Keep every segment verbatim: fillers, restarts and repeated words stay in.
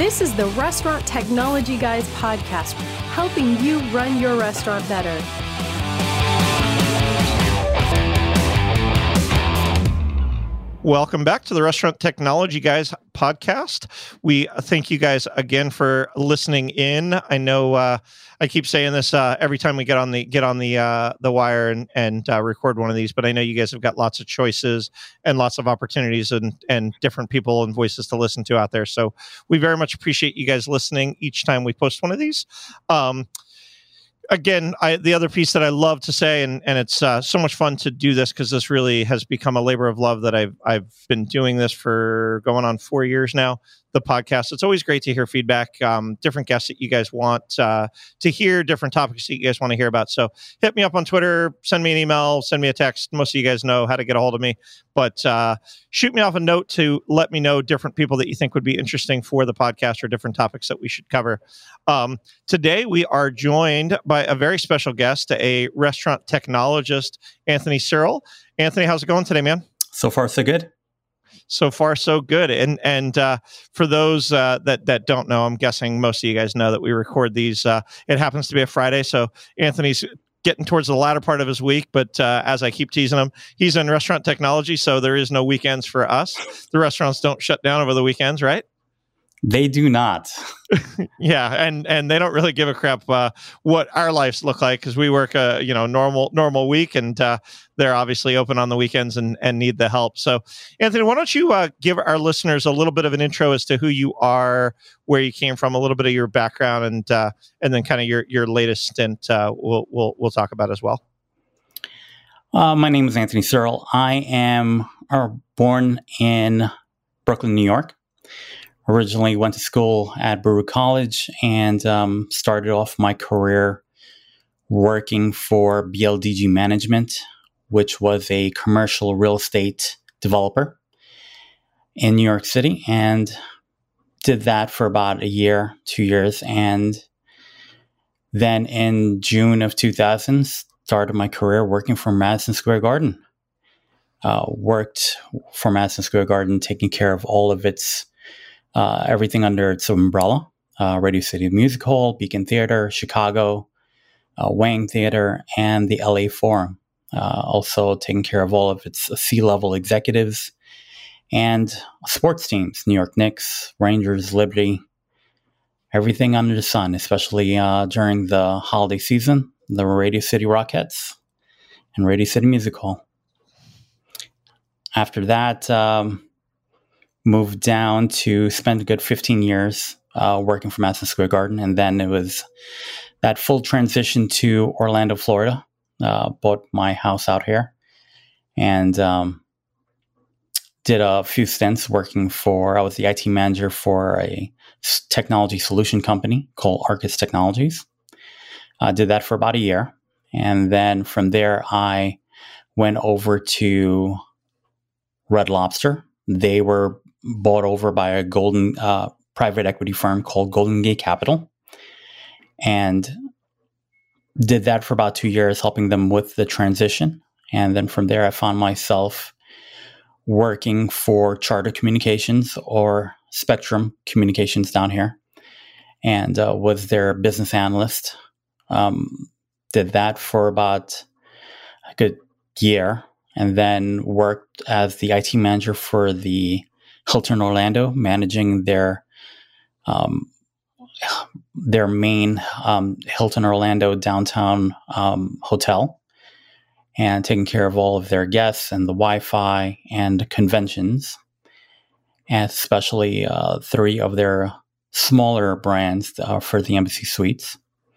This is the Restaurant Technology Guys podcast, helping you run your restaurant better. Welcome back to the Restaurant Technology Guys podcast. We thank you guys again for listening in. I know uh, I keep saying this uh, every time we get on the get on the uh, the wire and and uh, record one of these, but I know you guys have got lots of choices and lots of opportunities and and different people and voices to listen to out there. So we very much appreciate you guys listening each time we post one of these. Um, Again, I, the other piece that I love to say, and, and it's uh, so much fun to do this because this really has become a labor of love that I've I've been doing this for going on four years now. The podcast. It's always great to hear feedback, um, different guests that you guys want uh, to hear, different topics that you guys want to hear about. So hit me up on Twitter, send me an email, send me a text. Most of you guys know how to get a hold of me, but uh, shoot me off a note to let me know different people that you think would be interesting for the podcast or different topics that we should cover. Um, today, we are joined by a very special guest, a restaurant technologist, Anthony Searle. Anthony, how's it going today, man? So far, so good. So far, so good. And and uh, for those uh, that that don't know, I'm guessing most of you guys know that we record these. Uh, it happens to be a Friday, so Anthony's getting towards the latter part of his week. But uh, as I keep teasing him, he's in restaurant technology, so there is no weekends for us. The restaurants don't shut down over the weekends, right? They do not. Yeah, and and they don't really give a crap uh, what our lives look like because we work a you know normal normal week, and uh, they're obviously open on the weekends and, and need the help. So, Anthony, why don't you uh, give our listeners a little bit of an intro as to who you are, where you came from, a little bit of your background, and uh, and then kind of your your latest stint. Uh, we'll we'll we'll talk about as well. Uh, my name is Anthony Searle. I am uh, born in Brooklyn, New York. Originally went to school at Baruch College and um, started off my career working for B L D G Management, which was a commercial real estate developer in New York City, and did that for about a year, two years. And then in June of two thousand, started my career working for Madison Square Garden. Uh, worked for Madison Square Garden, taking care of all of its Uh, everything under its umbrella, uh, Radio City Music Hall, Beacon Theater, Chicago, uh, Wang Theater, and the L A Forum. Uh, also taking care of all of its C-level executives and sports teams, New York Knicks, Rangers, Liberty, everything under the sun, especially uh, during the holiday season, the Radio City Rockettes and Radio City Music Hall. After that, um, moved down to spend a good fifteen years uh, working for Madison Square Garden. And then it was that full transition to Orlando, Florida. Uh, bought my house out here and um, did a few stints working for, I was the I T manager for a technology solution company called Arcus Technologies. I uh, did that for about a year. And then from there, I went over to Red Lobster. They were bought over by a golden uh, private equity firm called Golden Gate Capital, and did that for about two years, helping them with the transition. And then from there, I found myself working for Charter Communications or Spectrum Communications down here, and uh, was their business analyst. Um, did that for about a good year, and then worked as the I T manager for the Hilton Orlando, managing their um, their main um, Hilton Orlando downtown um, hotel, and taking care of all of their guests and the Wi-Fi and conventions, and especially uh, three of their smaller brands uh, for the Embassy Suites.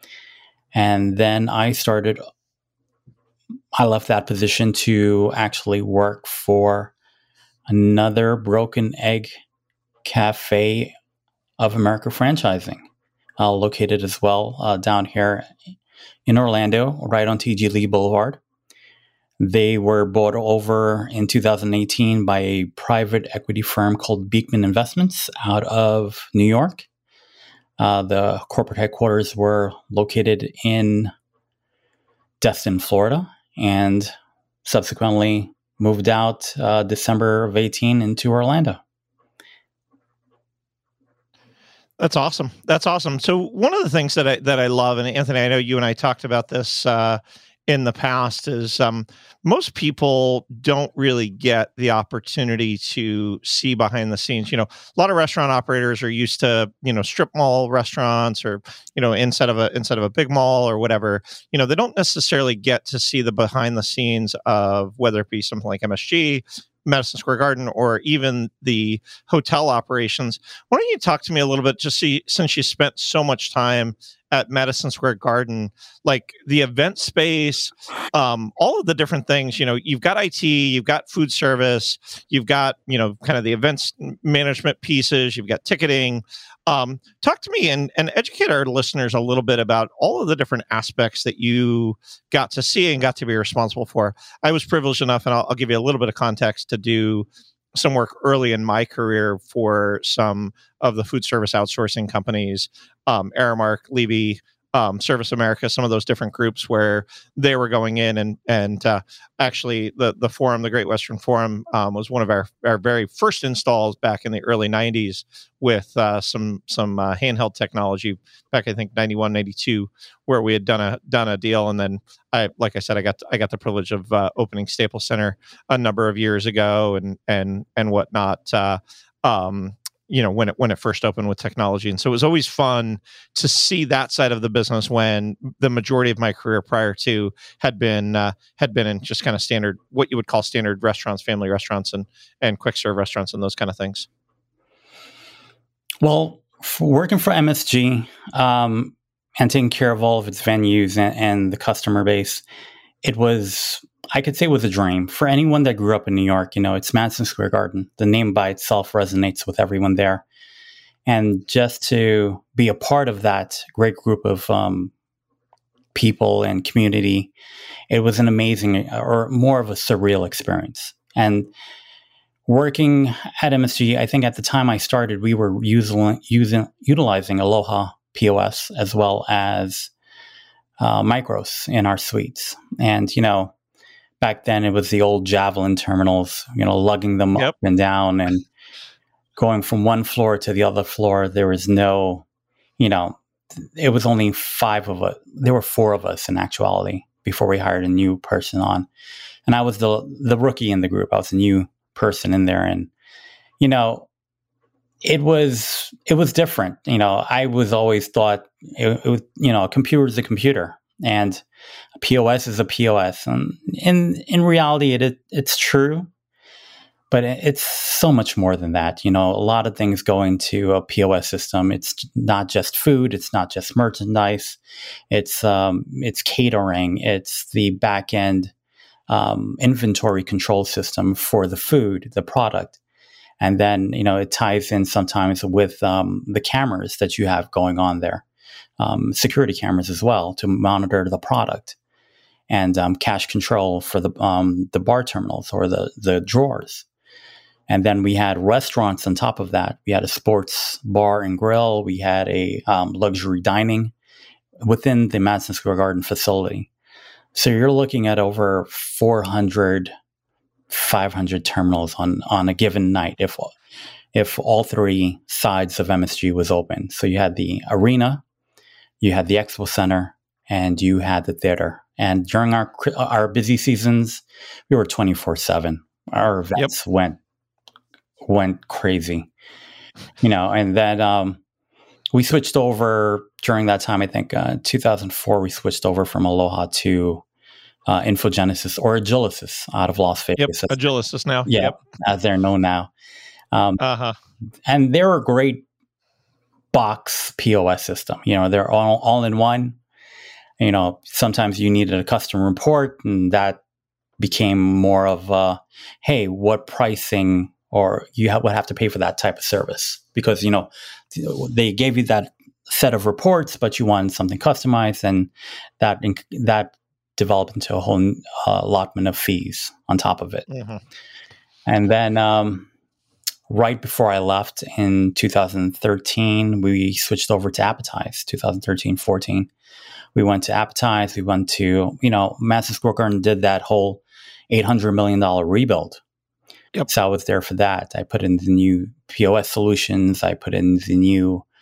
And then I started, I left that position to actually work for another Broken Egg Cafe of America franchising, uh, located as well uh, down here in Orlando, right on T G Lee Boulevard. They were bought over in two thousand eighteen by a private equity firm called Beekman Investments out of New York. Uh, the corporate headquarters were located in Destin, Florida, and subsequently moved out uh, December of eighteen into Orlando. That's awesome. That's awesome. So one of the things that I that I love, and Anthony, I know you and I talked about this uh, in the past, is um, most people don't really get the opportunity to see behind the scenes. You know, a lot of restaurant operators are used to, you know, strip mall restaurants, or, you know, instead of a instead of a big mall or whatever. You know, they don't necessarily get to see the behind the scenes of whether it be something like M S G, Madison Square Garden, or even the hotel operations. Why don't you talk to me a little bit, just see, since you spent so much time at Madison Square Garden, like the event space, um, all of the different things. You know, you've got I T, you've got food service, you've got, you know, kind of the events management pieces, you've got ticketing. Um, talk to me and, and educate our listeners a little bit about all of the different aspects that you got to see and got to be responsible for. I was privileged enough, and I'll, I'll give you a little bit of context, to do some work early in my career for some of the food service outsourcing companies, um, Aramark, Levy, um, Service America, some of those different groups where they were going in and and uh, actually the the forum, the Great Western Forum, um, was one of our, our very first installs back in the early nineties with uh, some some uh, handheld technology back, I think, ninety-one, ninety-two, where we had done a done a deal. And then I, like I said, I got I got the privilege of uh, opening Staples Center a number of years ago and and and whatnot. Uh, um, you know, when it when it first opened with technology. And so it was always fun to see that side of the business, when the majority of my career prior to had been uh, had been in just kind of standard, what you would call standard restaurants, family restaurants, and and quick serve restaurants, and those kind of things. Well, for working for M S G um, and taking care of all of its venues and, and the customer base, it was, I could say it was a dream for anyone that grew up in New York. You know, it's Madison Square Garden. The name by itself resonates with everyone there. And just to be a part of that great group of um, people and community, it was an amazing, or more of a surreal experience. And working at M S G, I think at the time I started, we were using, using utilizing Aloha P O S as well as uh, Micros in our suites. And, you know, back then it was the old Javelin terminals, you know, lugging them yep. up and down and going from one floor to the other floor. There was no, you know, it was only five of us. There were four of us in actuality before we hired a new person on. And I was the the rookie in the group. I was a new person in there. And, you know, it was, it was different. You know, I was always thought, it, it was, you know, a computer is a computer and a P O S is a P O S. And in, in reality, it, it it's true, but it, it's so much more than that. You know, a lot of things go into a P O S system. It's not just food. It's not just merchandise. It's, um, it's catering. It's the back end Um, inventory control system for the food, the product. And then, you know, it ties in sometimes with um, the cameras that you have going on there, um, security cameras as well to monitor the product, and um, cash control for the um, the bar terminals or the, the drawers. And then we had restaurants on top of that. We had a sports bar and grill. We had a um, luxury dining within the Madison Square Garden facility. So you're looking at over four hundred, five hundred terminals on, on a given night if if all three sides of M S G was open. So you had the arena, you had the expo center, and you had the theater. And during our our busy seasons, we were twenty-four seven. Our events yep. went went crazy, you know. And then um, we switched over during that time. I think uh, two thousand four. We switched over from Aloha to uh, Infogenesis or Agilysys out of Las Vegas. Yep, Agilysys now. Yeah, yep. as they're known now. Um, uh-huh. And they're a great box P O S system. You know, they're all all in one. You know, sometimes you needed a custom report, and that became more of a, hey, what pricing, or you have, would have to pay for that type of service, because, you know, they gave you that set of reports, but you wanted something customized, and that that developed into a whole uh, allotment of fees on top of it. Mm-hmm. And then um, right before I left in two thousand thirteen, we switched over to Appetize, two thousand thirteen, fourteen. We went to Appetize. We went to, you know, Madison Square Garden did that whole eight hundred million dollars rebuild. Yep. So I was there for that. I put in the new P O S solutions. I put in the new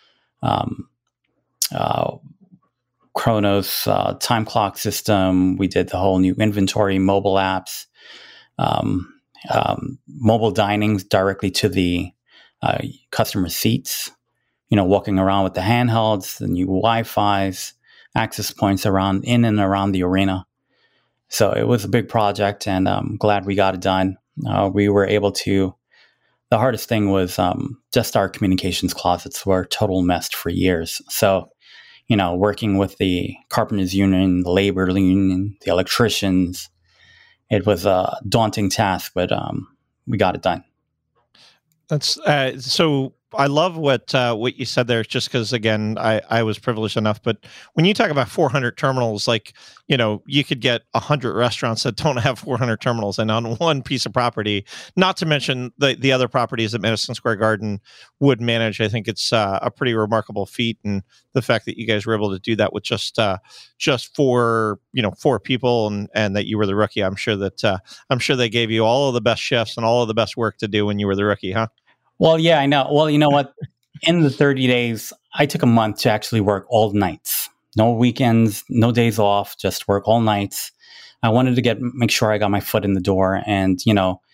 um, uh, Kronos uh, time clock system. We did the whole new inventory, mobile apps, um, um, mobile dining directly to the uh, customer seats. You know, walking around with the handhelds, the new Wi-Fi's, access points around in and around the arena. So it was a big project, and I'm glad we got it done. Uh, we were able to. The hardest thing was um, just our communications closets were total mess for years. So, you know, working with the carpenters union, the labor union, the electricians, it was a daunting task, but um, we got it done. That's uh, so. I love what uh, what you said there, just because, again, I, I was privileged enough. But when you talk about four hundred terminals, like, you know, you could get one hundred restaurants that don't have four hundred terminals and on one piece of property, not to mention the, the other properties that Madison Square Garden would manage. I think it's uh, a pretty remarkable feat. And the fact that you guys were able to do that with just uh, just four, you know, four people and, and that you were the rookie, I'm sure that uh, I'm sure they gave you all of the best chefs and all of the best work to do when you were the rookie, huh? Well, yeah, I know. Well, you know what? In the thirty days, I took a month to actually work all nights. No weekends, no days off, just work all nights. I wanted to get make sure I got my foot in the door. And, you know,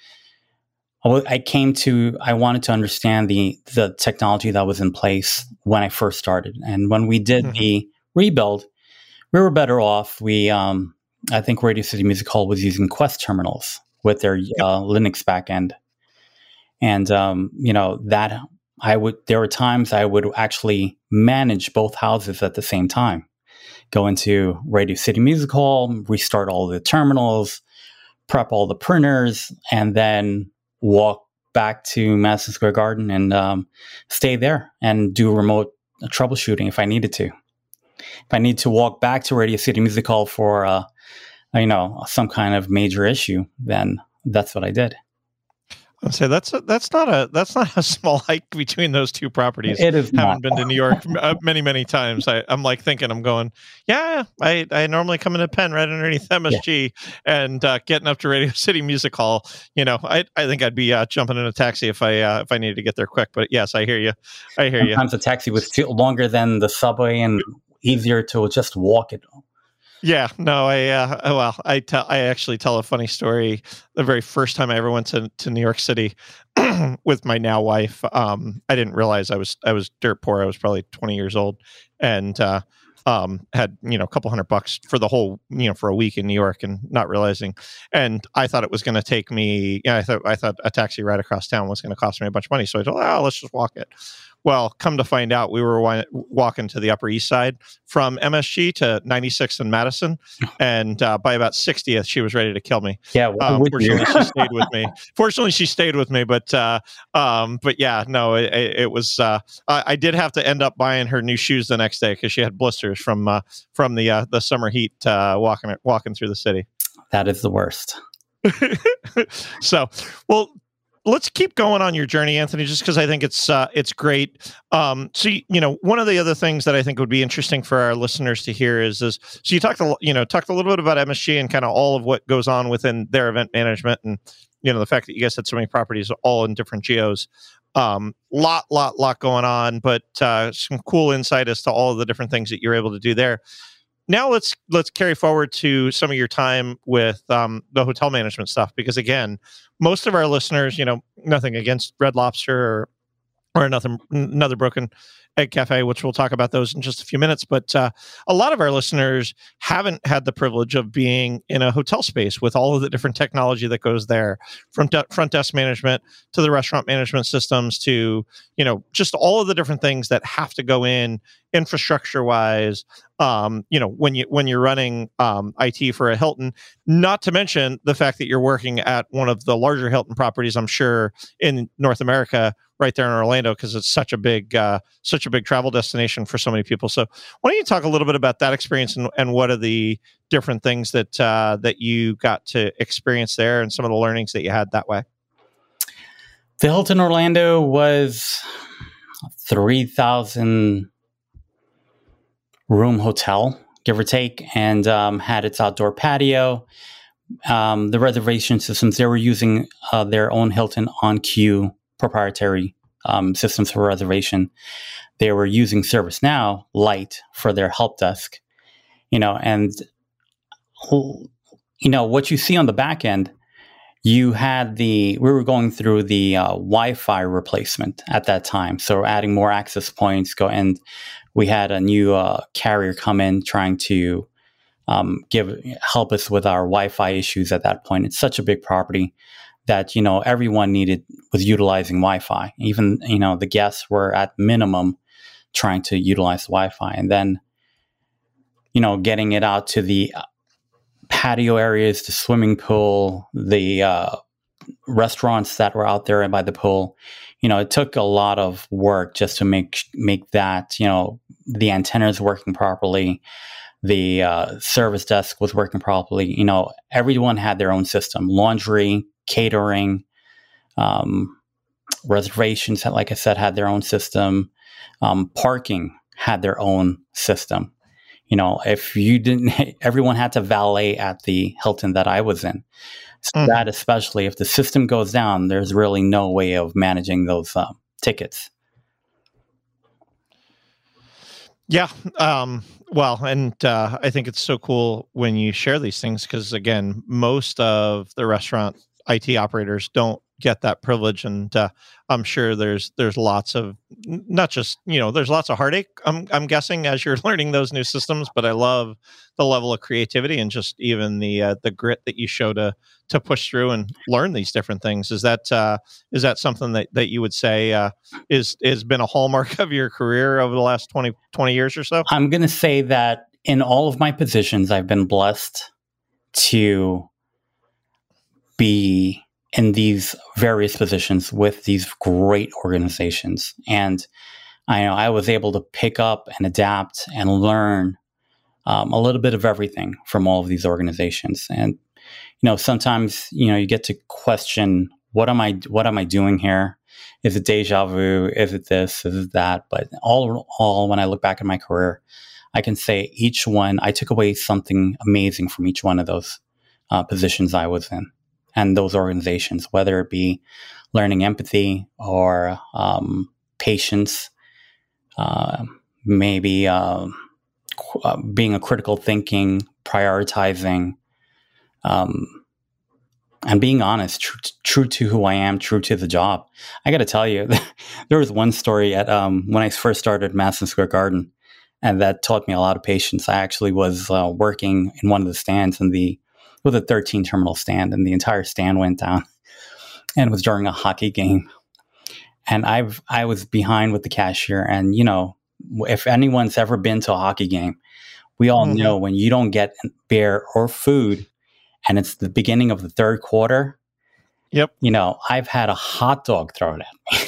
I came to, I wanted to understand the the technology that was in place when I first started. And when we did mm-hmm. the rebuild, we were better off. We, um, I think Radio City Music Hall was using Quest terminals with their yep. uh, Linux backend. And, um, you know, that I would, there were times I would actually manage both houses at the same time. Go into Radio City Music Hall, restart all the terminals, prep all the printers, and then walk back to Madison Square Garden and um, stay there and do remote troubleshooting if I needed to. If I need to walk back to Radio City Music Hall for, uh, you know, some kind of major issue, then that's what I did. I'd say that's a, that's not a that's not a small hike between those two properties. It is. Haven't not. been to New York many many times. I, I'm like thinking, I'm going, yeah. I, I normally come into Penn right underneath M S G, yeah. and uh, getting up to Radio City Music Hall. You know, I I think I'd be uh, jumping in a taxi if I uh, if I needed to get there quick. But yes, I hear you. I hear Sometimes you. Sometimes the taxi was too longer than the subway and easier to just walk it. Yeah, no, I uh, well, I tell I actually tell a funny story. The very first time I ever went to, to New York City with my now wife, um, I didn't realize I was I was dirt poor. I was probably twenty years old, and uh, um, had you know a couple hundred bucks for the whole you know for a week in New York, and not realizing. And I thought it was going to take me. Yeah, I thought I thought a taxi ride across town was going to cost me a bunch of money. So I thought, oh, let's just walk it. Well, come to find out, we were wa- walking to the Upper East Side from M S G to ninety-sixth and Madison, and uh, by about sixtieth, she was ready to kill me. Yeah, um, fortunately, she stayed with me. Fortunately, she stayed with me, but uh, um, but yeah, no, it, it was. Uh, I, I did have to end up buying her new shoes the next day because she had blisters from uh, from the uh, the summer heat uh, walking walking through the city. That is the worst. So, well. Let's keep going on your journey, Anthony, just because I think it's uh, it's great. Um, so, you, you know, one of the other things that I think would be interesting for our listeners to hear is, is so you talked, a, you know, talked a little bit about M S G and kind of all of what goes on within their event management, and you know the fact that you guys had so many properties all in different geos. Um, lot, lot, lot going on, but uh, some cool insight as to all of the different things that you're able to do there. Now let's let's carry forward to some of your time with um, the hotel management stuff, because again, most of our listeners, you know, nothing against Red Lobster or or another another Broken Egg Cafe, which we'll talk about those in just a few minutes. But uh, a lot of our listeners haven't had the privilege of being in a hotel space with all of the different technology that goes there, from de- front desk management to the restaurant management systems to, you know, just all of the different things that have to go in infrastructure wise. Um, you know, when you when you're running um, I T for a Hilton, not to mention the fact that you're working at one of the larger Hilton properties, I'm sure, in North America, right there in Orlando, because it's such a big uh, such a big travel destination for so many people. So why don't you talk a little bit about that experience and, and what are the different things that uh, that you got to experience there and some of the learnings that you had that way? The Hilton Orlando was three thousand room hotel, give or take, and um, had its outdoor patio. Um, the reservation systems, they were using uh, their own Hilton On-Q proprietary um, systems for reservation, they were using ServiceNow Lite for their help desk. You know, and you know what you see on the back end. You had the, we were going through the uh, Wi-Fi replacement at that time. So we're adding more access points, go, and we had a new uh, carrier come in trying to um, give, help us with our Wi-Fi issues at that point. It's such a big property that, you know, everyone needed, was utilizing Wi-Fi. Even, you know, the guests were at minimum trying to utilize Wi-Fi. And then, you know, getting it out to the patio areas, the swimming pool, the uh, restaurants that were out there by the pool. You know, it took a lot of work just to make make that, you know, the antennas working properly, the uh, service desk was working properly. You know, everyone had their own system: laundry, catering, um, reservations. Like I said, had their own system. Um, parking had their own system. You know, if you didn't, everyone had to valet at the Hilton that I was in. So mm. that, especially if the system goes down, there's really no way of managing those uh, tickets. Yeah. Um, well, and uh, I think it's so cool when you share these things because, again, most of the restaurant I T operators don't get that privilege, and uh, I'm sure there's there's lots of not just you know there's lots of heartache. I'm I'm guessing as you're learning those new systems, but I love the level of creativity and just even the uh, the grit that you show to to push through and learn these different things. Is that uh, is that something that, that you would say uh, is has been a hallmark of your career over the last twenty, twenty years or so? I'm going to say that in all of my positions, I've been blessed to be in these various positions with these great organizations. And I know I was able to pick up and adapt and learn um, a little bit of everything from all of these organizations. And, you know, sometimes, you know, you get to question, what am I, what am I doing here? Is it deja vu? Is it this? Is it that? But all, all when I look back at my career, I can say each one, I took away something amazing from each one of those uh, positions I was in. And those organizations, whether it be learning empathy or um, patience, uh, maybe uh, qu- uh, being a critical thinking, prioritizing, um, and being honest, tr- true to who I am, true to the job. I got to tell you, there was one story at um, when I first started Madison Square Garden, and that taught me a lot of patience. I actually was uh, working in one of the stands in the with a thirteen terminal stand, and the entire stand went down, and it was during a hockey game. And I've, I was behind with the cashier, and, you know, if anyone's ever been to a hockey game, we all mm-hmm. know when you don't get beer or food and it's the beginning of the third quarter. Yep. You know, I've had a hot dog thrown at me.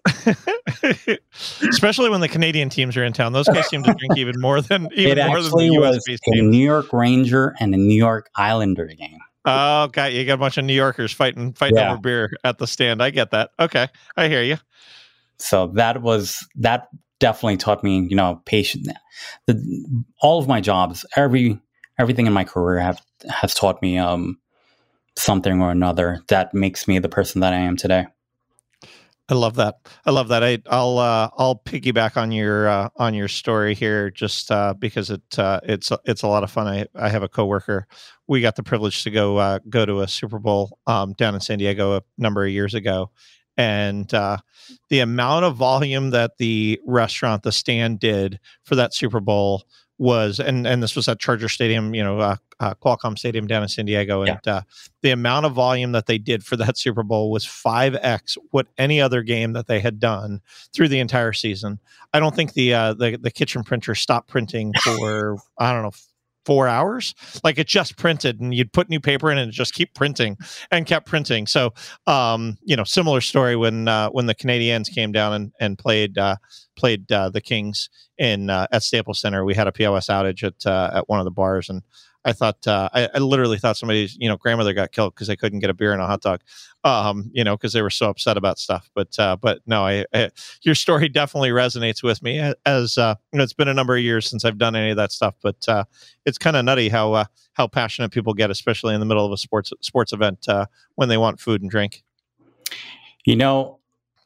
Especially when the Canadian teams are in town. Those guys seem to drink even more than even it more than the U S based team. A New York Ranger and a New York Islander game. Oh, okay. You got a bunch of New Yorkers fighting fighting yeah. over beer at the stand. I get that. Okay. I hear you. So that was that definitely taught me, you know, patience. The, all of my jobs, every everything in my career have has taught me um something or another that makes me the person that I am today. I love that. I love that. I, I'll uh, I'll piggyback on your uh, on your story here, just uh, because it uh, it's it's a lot of fun. I, I have a coworker. We got the privilege to go uh, go to a Super Bowl um, down in San Diego a number of years ago, and uh, the amount of volume that the restaurant, the stand, did for that Super Bowl was, and and this was at Charger Stadium, you know, uh, uh, Qualcomm Stadium down in San Diego, and yeah. uh, the amount of volume that they did for that Super Bowl was five x what any other game that they had done through the entire season. I don't think the uh, the the kitchen printer stopped printing for I don't know. four hours. Like it just printed, and you'd put new paper in and it just keep printing and kept printing. So, um, you know, similar story when uh, when the Canadiens came down and, and played uh, played uh, the Kings in uh, at Staples Center. We had a P O S outage at uh, at one of the bars, and I thought uh, I, I literally thought somebody's you know grandmother got killed because they couldn't get a beer and a hot dog, um, you know, because they were so upset about stuff. But uh, but no, I, I your story definitely resonates with me. As uh, you know, it's been a number of years since I've done any of that stuff, but uh, it's kind of nutty how uh, how passionate people get, especially in the middle of a sports sports event uh, when they want food and drink. You know,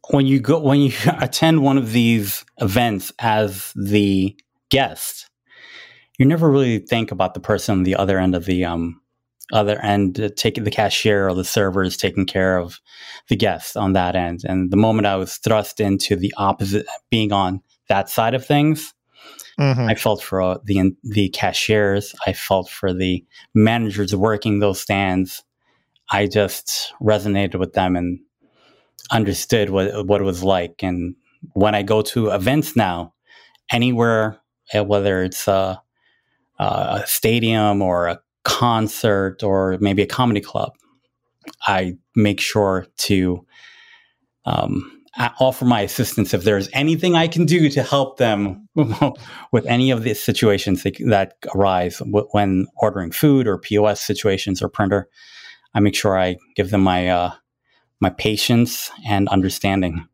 when you go when you attend one of these events as the guest, you never really think about the person on the other end of the um, other end, uh, taking the cashier or the servers taking care of the guests on that end. And the moment I was thrust into the opposite, being on that side of things, mm-hmm. I felt for uh, the the cashiers. I felt for the managers working those stands. I just resonated with them and understood what what it was like. And when I go to events now, anywhere, whether it's a, a stadium or a concert or maybe a comedy club, I make sure to um, offer my assistance if there's anything I can do to help them with any of the situations that, that arise when ordering food or P O S situations or printer. I make sure I give them my uh, my patience and understanding.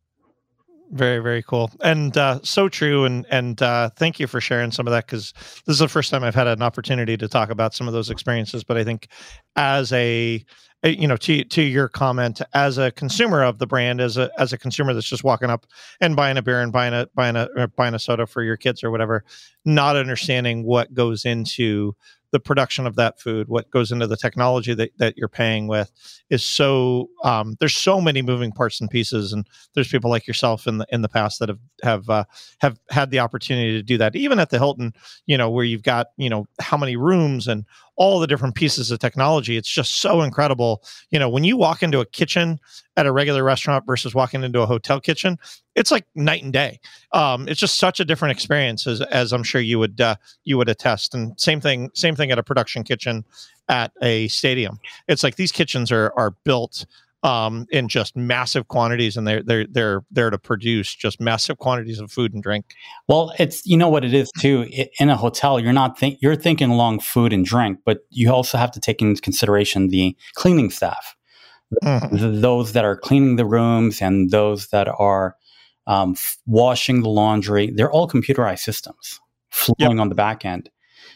Very, very cool. And uh, so true. And and uh, thank you for sharing some of that, because this is the first time I've had an opportunity to talk about some of those experiences. But I think as a, you know, to to your comment, as a consumer of the brand, as a as a consumer that's just walking up and buying a beer and buying a buying a or buying a soda for your kids or whatever, not understanding what goes into the production of that food, what goes into the technology that, that you're paying with, is so um, there's so many moving parts and pieces, and there's people like yourself in the in the past that have have uh, have had the opportunity to do that, even at the Hilton, you know, where you've got, you know, how many rooms and all the different pieces of technology. It's just so incredible. You know, when you walk into a kitchen at a regular restaurant versus walking into a hotel kitchen, it's like night and day. Um, it's just such a different experience, as as I'm sure you would uh, you would attest. And same thing, same thing at a production kitchen at a stadium. It's like these kitchens are are built um, in just massive quantities, and they're they're they're there to produce just massive quantities of food and drink. Well, it's, you know what it is too. In a hotel, you're not think you're thinking along food and drink, but you also have to take into consideration the cleaning staff, mm-hmm. the, those that are cleaning the rooms and those that are um, f- washing the laundry. They're all computerized systems flowing yep. on the back end.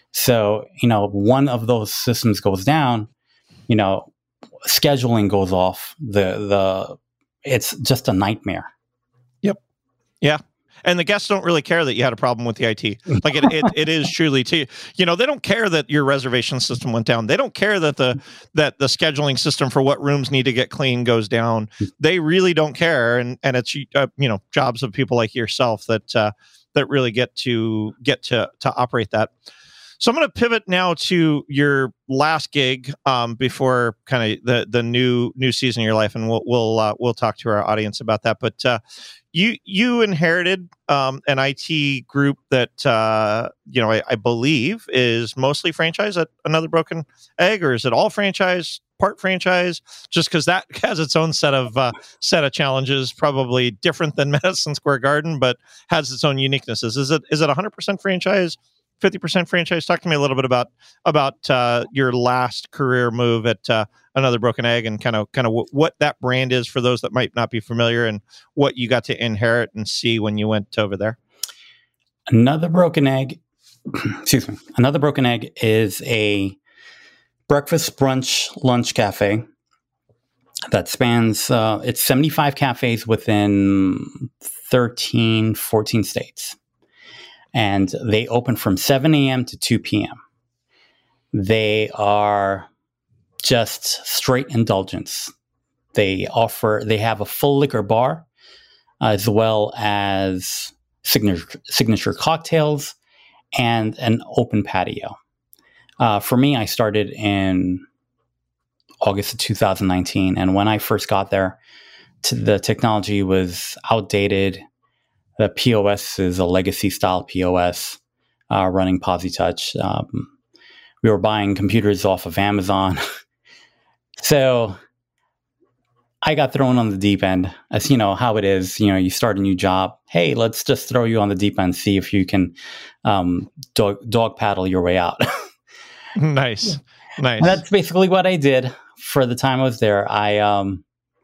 So, you know, one of those systems goes down, you know, scheduling goes off. The the it's just a nightmare. Yep. Yeah. And the guests don't really care that you had a problem with the I T. Like it, it, it is truly, too. You know, they don't care that your reservation system went down. They don't care that the that the scheduling system for what rooms need to get clean goes down. They really don't care, and and it's uh, you know, jobs of people like yourself that uh, that really get to get to to operate that. So I'm going to pivot now to your last gig um, before kind of the the new new season of your life, and we'll we'll uh, we'll talk to our audience about that. But uh, you you inherited um, an I T group that uh, you know I, I believe is mostly franchise at Another Broken Egg, or is it all franchise, part franchise? Just because that has its own set of uh, set of challenges, probably different than Madison Square Garden, but has its own uniquenesses. Is it is it one hundred percent franchise? fifty percent franchise? Talk to me a little bit about about uh, your last career move at uh, Another Broken Egg, and kind of kind of w- what that brand is for those that might not be familiar, and what you got to inherit and see when you went over there. Another Broken Egg, excuse me. Another Broken Egg is a breakfast, brunch, lunch cafe that spans. Uh, it's seventy-five cafes within thirteen, fourteen states. And they open from seven a.m. to two p.m. They are just straight indulgence. They offer, they have a full liquor bar, as well as signature, signature cocktails and an open patio. Uh, for me, I started in August of two thousand nineteen. And when I first got there, t- the technology was outdated. The P O S is a legacy style P O S uh, running PosiTouch. Um, we were buying computers off of Amazon. So I got thrown on the deep end, as you know how it is. You know, you start a new job. Hey, let's just throw you on the deep end, see if you can um, dog, dog paddle your way out. Nice. Nice. And that's basically what I did for the time I was there. I, um,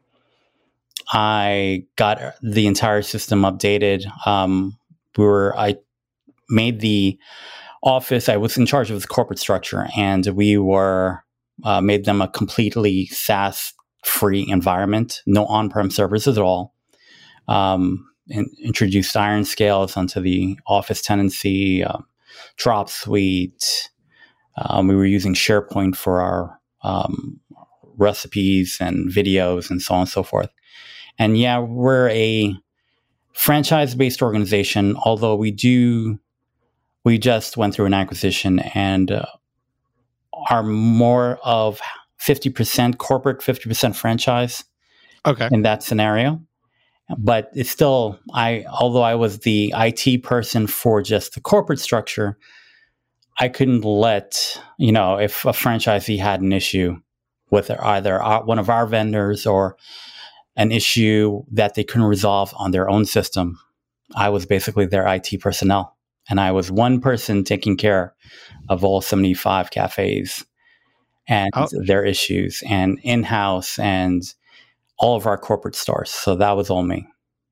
I got the entire system updated. Um, we were, I made the office, I was in charge of the corporate structure, and we were, uh, made them a completely SaaS free environment, no on-prem servers at all. um, in, introduced iron scales onto the Office tenancy, um, Drop Suite. Um, we were using SharePoint for our um, recipes and videos and so on and so forth. And yeah, we're a franchise-based organization, although we do, we just went through an acquisition and uh, are more of fifty percent corporate, fifty percent franchise. Okay. In that scenario. But it's still, I, although I was the I T person for just the corporate structure, I couldn't let, you know, if a franchisee had an issue with either our, one of our vendors or an issue that they couldn't resolve on their own system, I was basically their I T personnel. And I was one person taking care of all seventy-five cafes and oh. their issues and in-house and all of our corporate stores. So that was all me.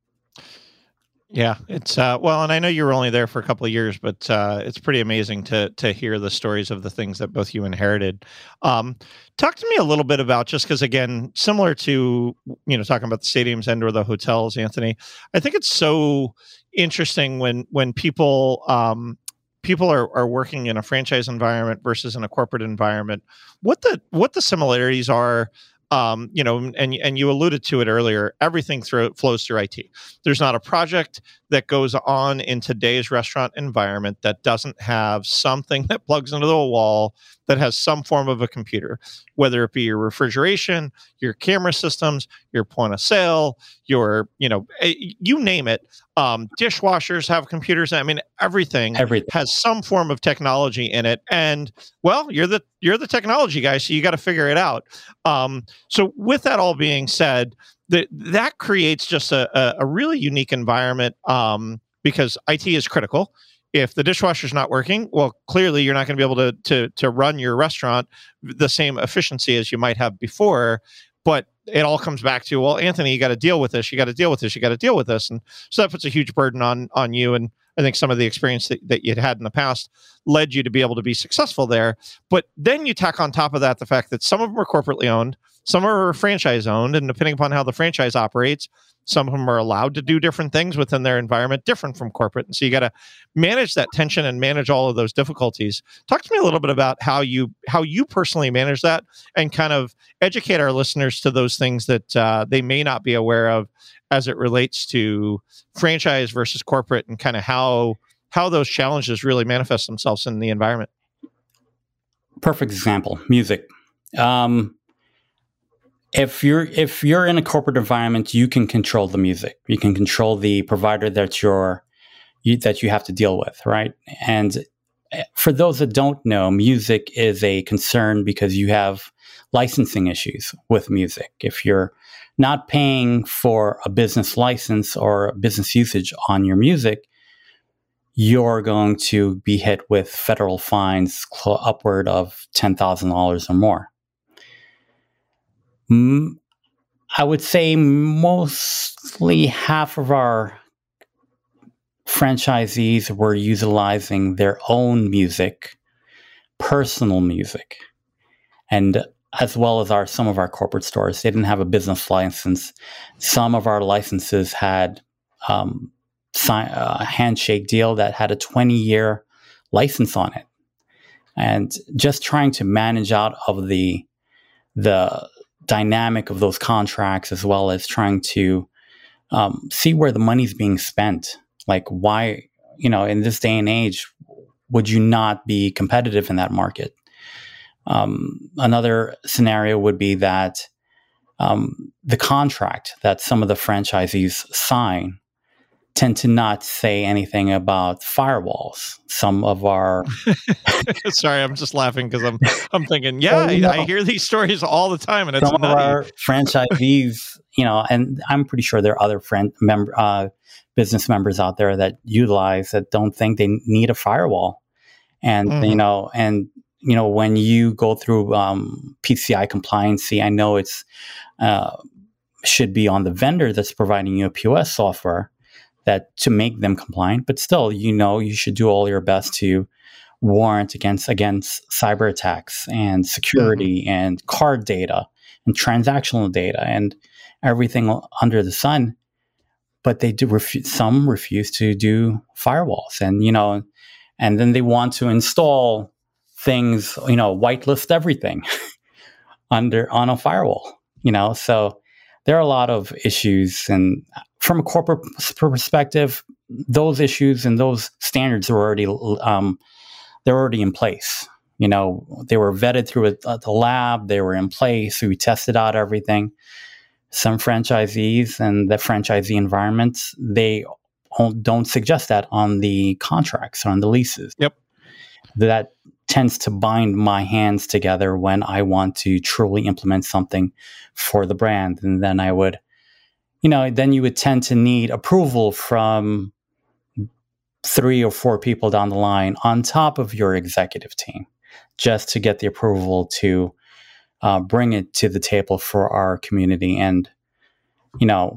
Yeah, it's uh, well, and I know you were only there for a couple of years, but uh, it's pretty amazing to to hear the stories of the things that both you inherited. Um, talk to me a little bit about, just because again, similar to, you know, talking about the stadiums and or the hotels, Anthony, I think it's so interesting when when people um, people are are working in a franchise environment versus in a corporate environment. What the what the similarities are. Um, you know, and and you alluded to it earlier, everything through, flows through I T. There's not a project that goes on in today's restaurant environment that doesn't have something that plugs into the wall that has some form of a computer, whether it be your refrigeration, your camera systems, your point of sale, your, you know, you name it. Um, dishwashers have computers. I mean, everything, everything has some form of technology in it. And well, you're the you're the technology guy, so you got to figure it out. Um, so with that all being said, that that creates just a, a, a really unique environment um, because I T is critical. If the dishwasher's not working, well, clearly you're not going to be able to, to to run your restaurant the same efficiency as you might have before. But it all comes back to, well, Anthony, you got to deal with this. You got to deal with this. You got to deal with this. And so that puts a huge burden on on you. And I think some of the experience that, that you'd had in the past led you to be able to be successful there. But then you tack on top of that the fact that some of them are corporately owned, some are franchise owned, and depending upon how the franchise operates, some of them are allowed to do different things within their environment, different from corporate. And so you got to manage that tension and manage all of those difficulties. Talk to me a little bit about how you how you personally manage that and kind of educate our listeners to those things that uh, they may not be aware of as it relates to franchise versus corporate, and kind of how how those challenges really manifest themselves in the environment. Perfect example, music. Um, If you're if you're in a corporate environment, you can control the music. You can control the provider that you're you, that you have to deal with, right? And for those that don't know, music is a concern because you have licensing issues with music. If you're not paying for a business license or business usage on your music, you're going to be hit with federal fines cl- upward of ten thousand dollars or more. I would say mostly half of our franchisees were utilizing their own music, personal music, and as well as our some of our corporate stores. They didn't have a business license. Some of our licenses had um, sign, a handshake deal that had a twenty-year license on it. And just trying to manage out of the the dynamic of those contracts, as well as trying to um, see where the money's being spent. Like, why, you know, in this day and age, would you not be competitive in that market? Um, another scenario would be that um, the contract that some of the franchisees sign tend to not say anything about firewalls. Some of our sorry, I'm just laughing because I'm I'm thinking, yeah, I, no. I hear these stories all the time, and it's some nutty. Of our franchisees, you know, and I'm pretty sure there are other friend member uh, business members out there that utilize that don't think they need a firewall, and mm-hmm. you know, and you know, when you go through um, P C I compliancy, I know it's uh, should be on the vendor that's providing you a P O S software that to make them compliant, but still, you know, you should do all your best to warrant against against cyber attacks and security mm-hmm. and card data and transactional data and everything under the sun. but they do. Refu- some refuse to do firewalls, and you know, and then they want to install things. You know, whitelist everything under on a firewall. You know, so there are a lot of issues, and from a corporate perspective, those issues and those standards are already um, they're already in place. You know, they were vetted through a, a, the lab. They were in place. We tested out everything. Some franchisees and the franchisee environments, they don't suggest that on the contracts or on the leases. Yep. That tends to bind my hands together when I want to truly implement something for the brand. And then I would, you know, then you would tend to need approval from three or four people down the line on top of your executive team, just to get the approval to uh, bring it to the table for our community. And, you know,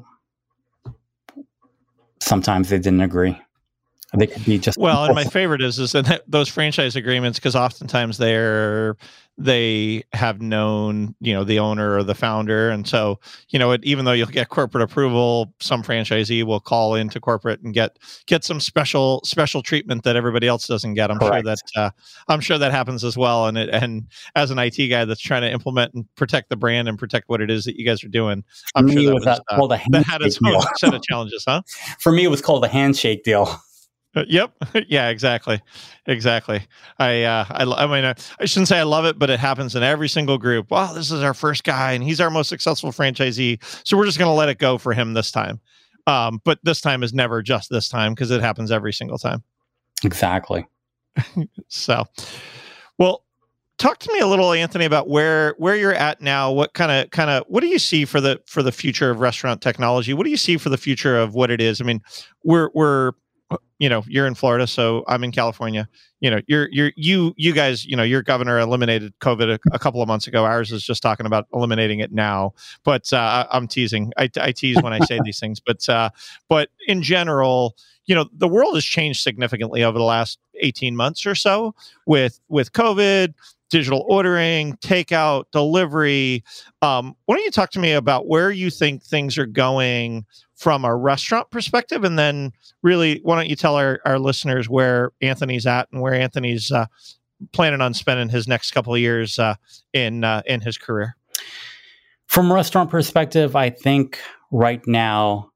sometimes they didn't agree. They could be just well, and my favorite is is that those franchise agreements, because oftentimes they're they have known, you know, the owner or the founder, and so, you know, it, even though you'll get corporate approval, some franchisee will call into corporate and get get some special special treatment that everybody else doesn't get. I'm Correct. sure that uh, I'm sure that happens as well. And it, and as an I T guy that's trying to implement and protect the brand and protect what it is that you guys are doing, I'm sure that was, that, uh, that had its own set of challenges, huh? For me, it was called a handshake deal. Uh, yep. Yeah, exactly. Exactly. I, uh, I, I mean, I, I shouldn't say I love it, but it happens in every single group. Wow, this is our first guy and he's our most successful franchisee. So we're just going to let it go for him this time. Um, but this time is never just this time because it happens every single time. Exactly. So, well, talk to me a little, Anthony, about where, where you're at now. What kind of, kind of, what do you see for the, for the future of restaurant technology? What do you see for the future of what it is? I mean, we're, we're, you know, you're in Florida, so I'm in California. You know, you're, you're, you, you guys, you know, your governor eliminated COVID a, a couple of months ago. Ours is just talking about eliminating it now, but uh, I'm teasing. I, I tease when I say these things, but, uh, but in general, you know, the world has changed significantly over the last eighteen months or so with, with COVID, digital ordering, takeout, delivery. Um, why don't you talk to me about where you think things are going from a restaurant perspective? And then really, why don't you tell our, our listeners where Anthony's at and where Anthony's uh, planning on spending his next couple of years uh, in uh, in his career? From a restaurant perspective, I think right now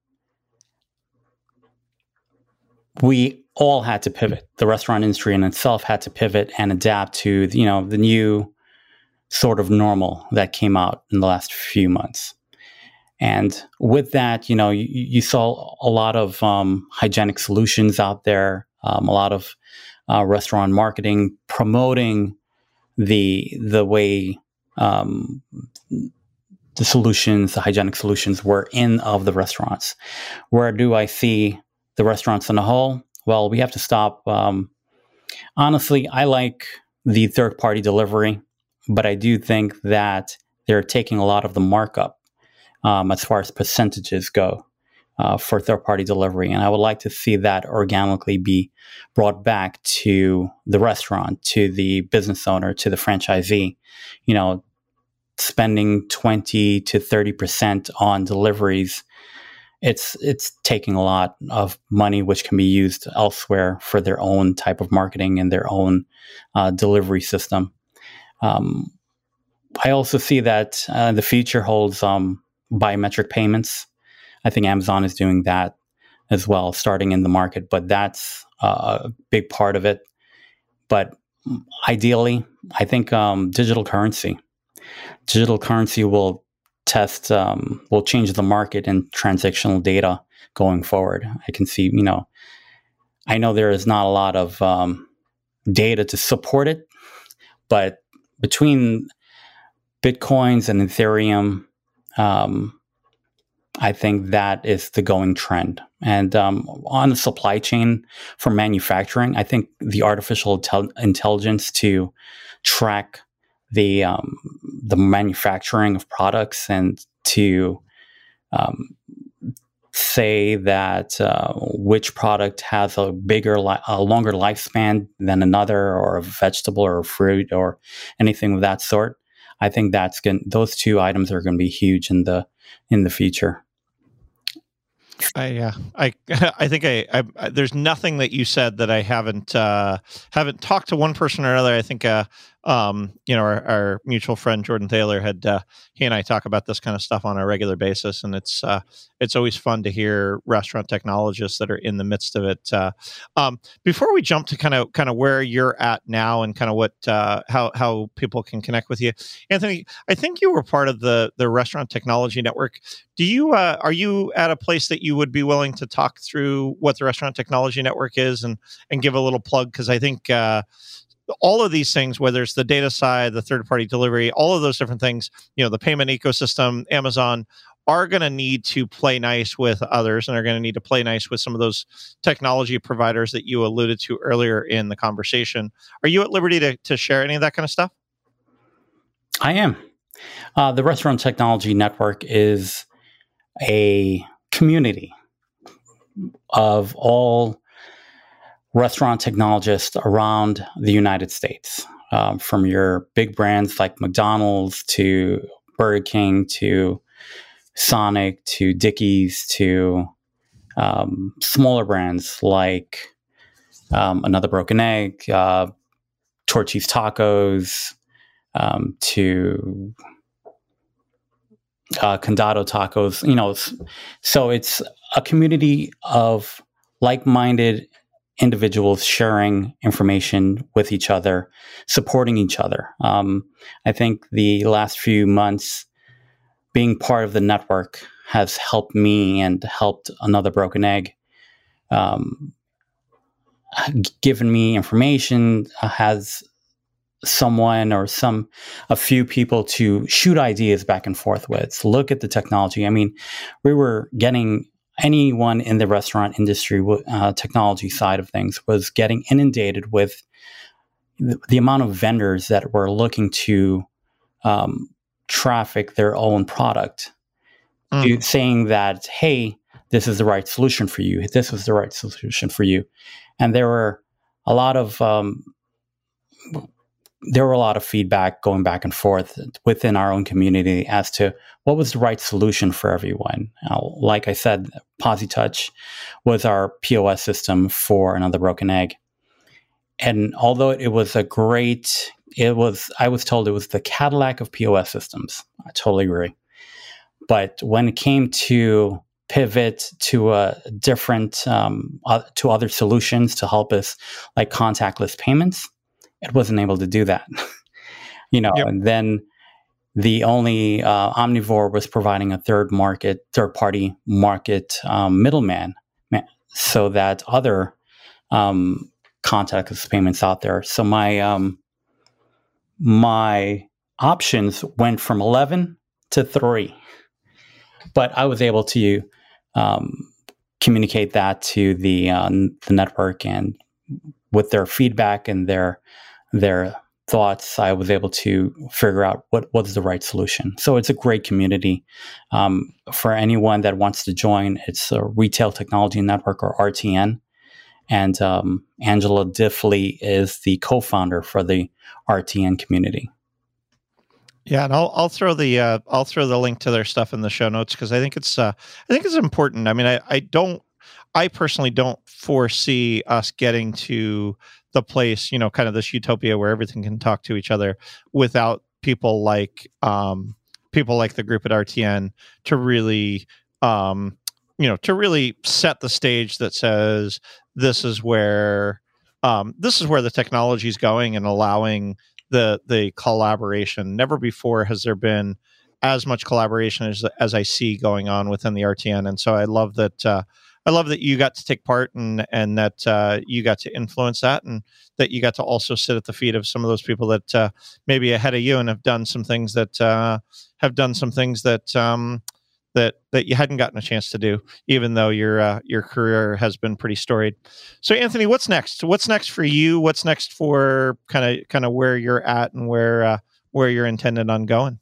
we all had to pivot. The restaurant industry in itself had to pivot and adapt to, you know, the new sort of normal that came out in the last few months. And with that, you know, you, you saw a lot of um, hygienic solutions out there, um, a lot of uh, restaurant marketing promoting the the way um, the solutions, the hygienic solutions were in of the restaurants. Where do I see the restaurants in a whole? Well, we have to stop. Um, honestly, I like the third-party delivery, but I do think that they're taking a lot of the markup Um, as far as percentages go uh, for third-party delivery. And I would like to see that organically be brought back to the restaurant, to the business owner, to the franchisee. You know, spending twenty to thirty percent on deliveries, it's it's taking a lot of money, which can be used elsewhere for their own type of marketing and their own uh, delivery system. Um, I also see that uh, the future holds um, biometric payments. I think Amazon is doing that as well, starting in the market, but that's uh, a big part of it. But ideally, I think um, digital currency. Digital currency will test, um, will change the market in transactional data going forward. I can see, you know, I know there is not a lot of um, data to support it, but between Bitcoins and Ethereum, Um, I think that is the going trend. And um, on the supply chain for manufacturing, I think the artificial tel- intelligence to track the um, the manufacturing of products and to um, say that uh, which product has a bigger, li- a longer lifespan than another, or a vegetable or a fruit or anything of that sort. I think that's going. Those two items are going to be huge in the in the future. I uh, I I think I, I, I there's nothing that you said that I haven't uh, haven't talked to one person or another. I think uh, um, you know our, our mutual friend Jordan Thaler had uh, he and I talk about this kind of stuff on a regular basis, and it's uh, it's always fun to hear restaurant technologists that are in the midst of it. Uh, um, before we jump to kind of kind of where you're at now and kind of what uh, how how people can connect with you, Anthony, I think you were part of the the Restaurant Technology Network. Do you uh, are you at a place that you would be willing to talk through what the Restaurant Technology Network is and and give a little plug? Because I think uh, all of these things, whether it's the data side, the third party delivery, all of those different things, you know, the payment ecosystem, Amazon, are going to need to play nice with others, and are going to need to play nice with some of those technology providers that you alluded to earlier in the conversation. Are you at liberty to to share any of that kind of stuff? I am. Uh, the Restaurant Technology Network is a community of all restaurant technologists around the United States, um, from your big brands like McDonald's to Burger King to Sonic to Dickies to um, smaller brands like um, Another Broken Egg, uh, Torchy's Tacos, um, to Uh, Condado Tacos, you know, so it's a community of like-minded individuals sharing information with each other, supporting each other. Um, I think the last few months being part of the network has helped me and helped Another Broken Egg, um, given me information, uh, has someone or some a few people to shoot ideas back and forth with, look at the technology. I mean, we were getting anyone in the restaurant industry, uh, technology side of things, was getting inundated with the, the amount of vendors that were looking to um, traffic their own product, mm. to, saying that, hey, this is the right solution for you. This was the right solution for you. And there were a lot of um, there were a lot of feedback going back and forth within our own community as to what was the right solution for everyone. Now, like I said, PosiTouch was our P O S system for Another Broken Egg. And although it was a great, it was, I was told it was the Cadillac of P O S systems. I totally agree. But when it came to pivot to a different, um, uh, to other solutions to help us, like contactless payments, it wasn't able to do that. you know, yep. And then the only uh, Omnivore was providing a third market, third party market um, middleman, so that other um, contactless payments out there. So my um, my options went from eleven to three, but I was able to um, communicate that to the uh, the network, and with their feedback and their their thoughts, I was able to figure out what was the right solution. So it's a great community. Um, for anyone that wants to join, it's a Retail Technology Network, or R T N. And um, Angela Diffley is the co-founder for the R T N community. Yeah, and I'll I'll throw the uh, I'll throw the link to their stuff in the show notes, because I think it's uh, I think it's important. I mean, I, I don't I personally don't foresee us getting to the place, you know, kind of this utopia where everything can talk to each other, without people like um, people like the group at R T N to really, um, you know, to really set the stage that says this is where um, this is where the technology is going, and allowing the the collaboration. Never before has there been as much collaboration as as I see going on within the R T N, and so I love that. Uh, I love that you got to take part, and and that uh, you got to influence that, and that you got to also sit at the feet of some of those people that uh, maybe ahead of you and have done some things that uh, have done some things that um, that that you hadn't gotten a chance to do, even though your uh, your career has been pretty storied. So, Anthony, what's next? What's next for you? What's next for kind of kind of where you're at and where uh, where you're intended on going?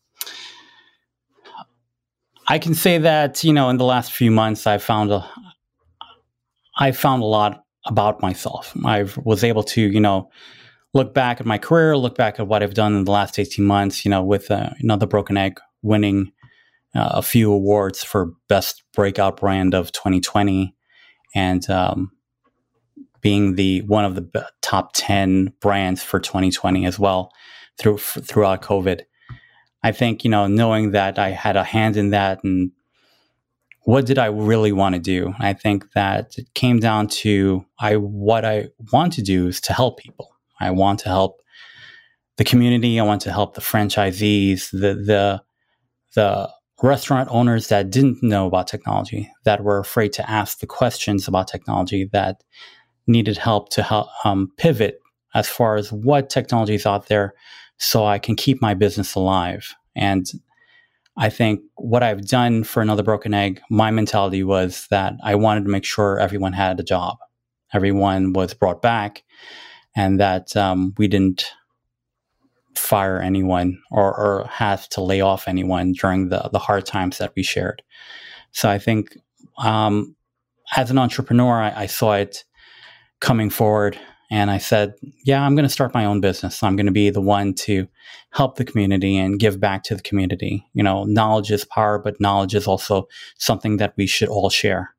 I can say that, you know, in the last few months, I found a I found a lot about myself. I was able to, you know, look back at my career, look back at what I've done in the last eighteen months, you know, with uh, Another Broken Egg winning uh, a few awards for Best Breakout Brand of twenty twenty, and um, being the one of the top ten brands for twenty twenty as well through f- throughout COVID. I think, you know, knowing that I had a hand in that, and what did I really want to do? I think that it came down to I what I want to do is to help people. I want to help the community. I want to help the franchisees, the the the restaurant owners that didn't know about technology, that were afraid to ask the questions about technology, that needed help to help um, pivot as far as what technology is out there so I can keep my business alive. And I think what I've done for Another Broken Egg, my mentality was that I wanted to make sure everyone had a job, everyone was brought back, and that um, we didn't fire anyone or, or have to lay off anyone during the, the hard times that we shared. So I think um, as an entrepreneur, I, I saw it coming forward, and I said, yeah, I'm going to start my own business. I'm going to be the one to help the community and give back to the community. You know, knowledge is power, but knowledge is also something that we should all share.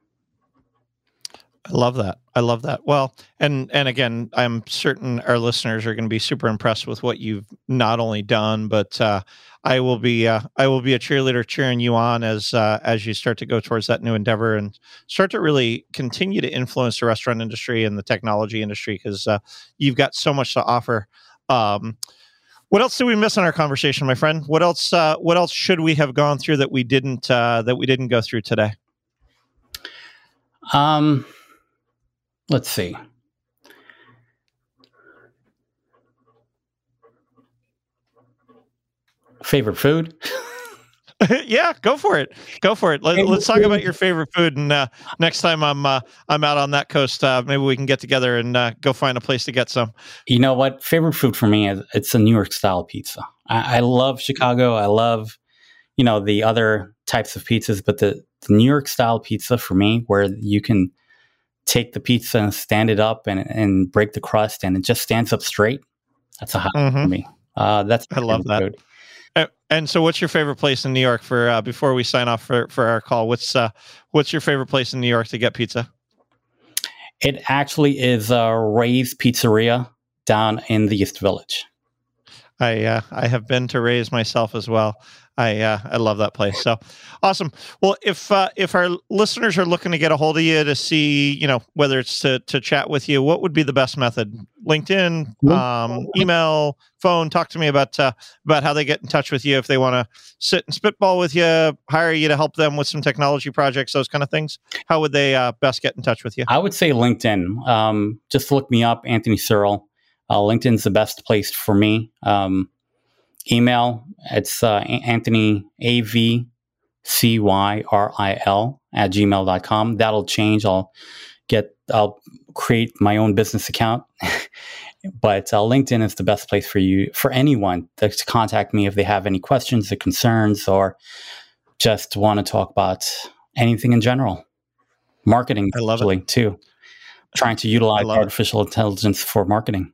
I love that. I love that. Well, and and again, I'm certain our listeners are going to be super impressed with what you've not only done, but uh, I will be uh, I will be a cheerleader cheering you on as uh, as you start to go towards that new endeavor and start to really continue to influence the restaurant industry and the technology industry, because uh, you've got so much to offer. Um, what else did we miss in our conversation, my friend? What else? Uh, what else should we have gone through that we didn't uh, that we didn't go through today? Um. Let's see. Favorite food? Yeah, go for it. Go for it. Let, let's talk about your favorite food. And uh, next time I'm uh, I'm out on that coast, uh, maybe we can get together and uh, go find a place to get some. You know what? Favorite food for me is it's a New York style pizza. I, I love Chicago. I love, you know, the other types of pizzas, but the, the New York style pizza for me, where you can take the pizza and stand it up and, and break the crust and it just stands up straight. That's a hot mm-hmm. for me. Uh, that's I love that. Food. And, and so what's your favorite place in New York for, uh, before we sign off for, for our call, what's, uh, what's your favorite place in New York to get pizza? It actually is uh, Ray's Pizzeria down in the East Village. I, uh, I have been to Ray's myself as well. I uh, I love that place. So awesome. Well, if uh, if our listeners are looking to get a hold of you to see, you know, whether it's to to chat with you, what would be the best method? LinkedIn, um, email, phone. Talk to me about uh, about how they get in touch with you if they want to sit and spitball with you, hire you to help them with some technology projects, those kind of things. How would they uh, best get in touch with you? I would say LinkedIn. Um, just look me up, Anthony Cyril. Uh, LinkedIn's the best place for me. Um, Email, it's uh, Anthony, A V C Y R I L at gmail dot com. That'll change. I'll get, I'll create my own business account. But uh, LinkedIn is the best place for you, for anyone to, to contact me if they have any questions or concerns or just want to talk about anything in general. Marketing, I love actually, it. too. Trying to utilize artificial it. intelligence for marketing.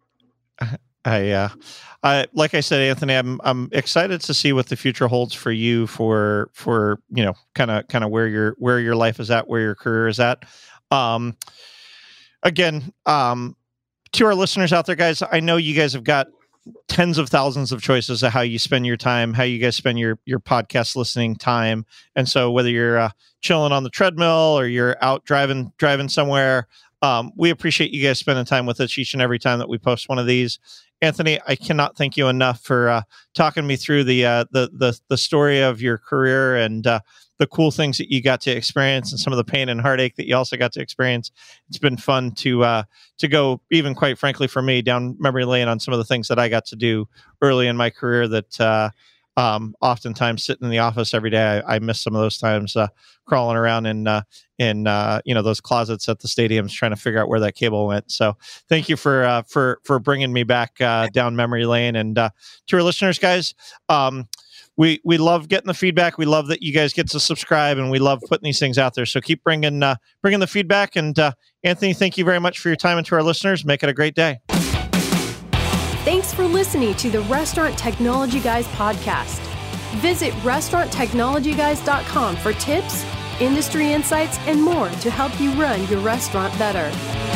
I, uh, I, like I said, Anthony, I'm, I'm excited to see what the future holds for you for, for, you know, kind of, kind of where your, where your life is at, where your career is at. Um, again, um, to our listeners out there, guys, I know you guys have got tens of thousands of choices of how you spend your time, how you guys spend your, your podcast listening time. And so whether you're uh, chilling on the treadmill or you're out driving, driving somewhere, um, we appreciate you guys spending time with us each and every time that we post one of these. Anthony, I cannot thank you enough for uh, talking me through the, uh, the the the story of your career and uh, the cool things that you got to experience and some of the pain and heartache that you also got to experience. It's been fun to uh, to go, even quite frankly for me, down memory lane on some of the things that I got to do early in my career that uh, um, oftentimes sitting in the office every day, I, I miss some of those times uh, crawling around in uh, in uh, you know, those closets at the stadiums trying to figure out where that cable went. So thank you for uh, for for bringing me back uh, down memory lane. And uh, to our listeners, guys, um, we we love getting the feedback. We love that you guys get to subscribe, and we love putting these things out there. So keep bringing uh, bringing the feedback. And uh, Anthony, thank you very much for your time, and to our listeners, make it a great day. Thanks for listening to the Restaurant Technology Guys podcast. Visit restaurant technology guys dot com for tips, industry insights, and more to help you run your restaurant better.